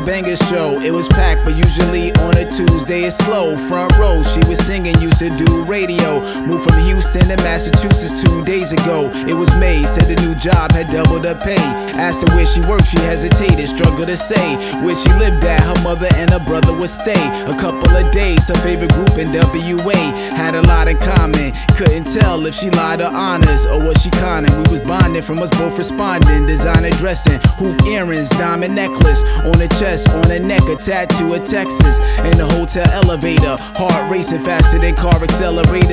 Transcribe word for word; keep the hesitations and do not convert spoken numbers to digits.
banger show. It was packed, but usually on a Tuesday it's slow. Front row, she was singing, used to do radio. Moved from Houston to Massachusetts two days ago. It was May, said the new job had doubled her pay. Asked her where she worked, she hesitated, struggled to say where she lived at. Her mother and her brother would stay a couple of days. Her favorite group in W A had a lot in common. Couldn't tell if she lied or honest, or was she conning. We was bonding from us both responding. Designer dressing, hoop earrings, diamond necklace on her chest, on her neck, a tattoo of Texas. In the hotel elevator, heart racing faster than car accelerators.